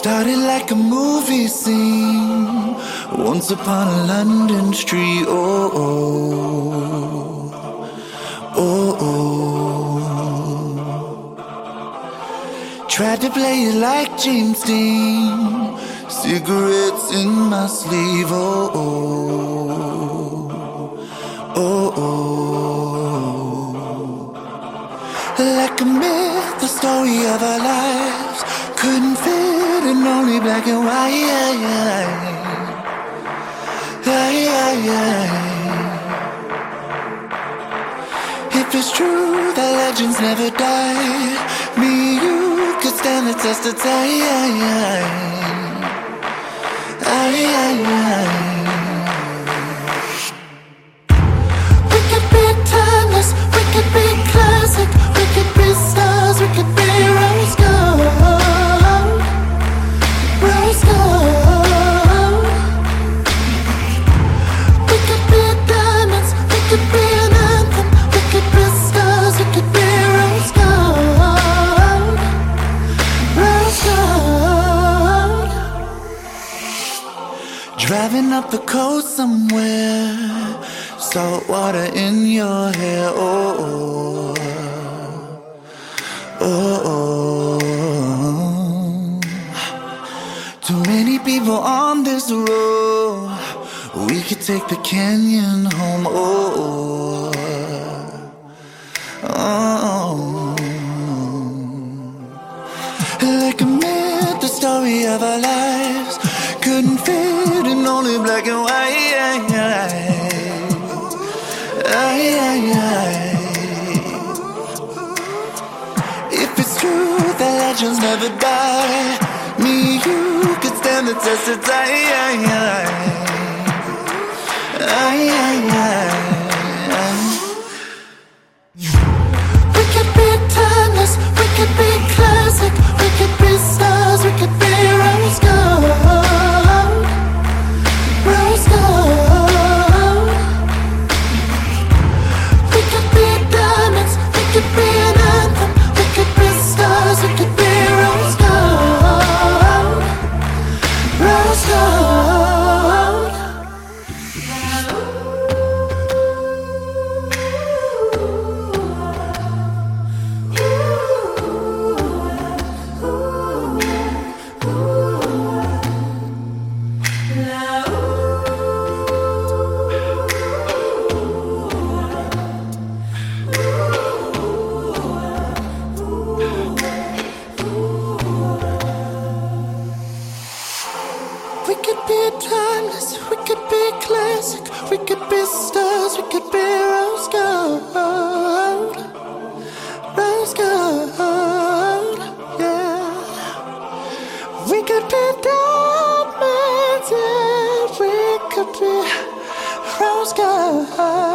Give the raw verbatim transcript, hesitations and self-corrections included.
Started like a movie scene, once upon a London street. Oh, oh, oh, oh. Tried to play it like James Dean, cigarettes in my sleeve. Oh, oh, oh, oh. Like a myth, the story of our lives couldn't fit in only black and white. If it's true that legends never die, me and you could stand the test of time. We could be timeless, we could be classic, we could be stars, we could be rose gold, rose gold. We could be diamonds, we could be an anthem, we could be stars, we could be rose gold, rose gold. Driving up the coast somewhere, salt water in your hair. Oh, oh, oh, oh. Too many people on this road, we could take the canyon home. Oh, oh, oh. Like a myth, the story of our lives couldn't fit in only black and white. If it's true that legends never die, me and you could stand the test of time. We could be timeless, we could be classic, we could be stars, we could be rose gold, rose gold. We could be diamonds, we could be an anthem, we could be stars, we could be rose gold, rose gold. We could be timeless, we could be classic, we could be stars, we could be rose gold, rose gold, yeah. We could be diamonds, yeah, we could be rose gold.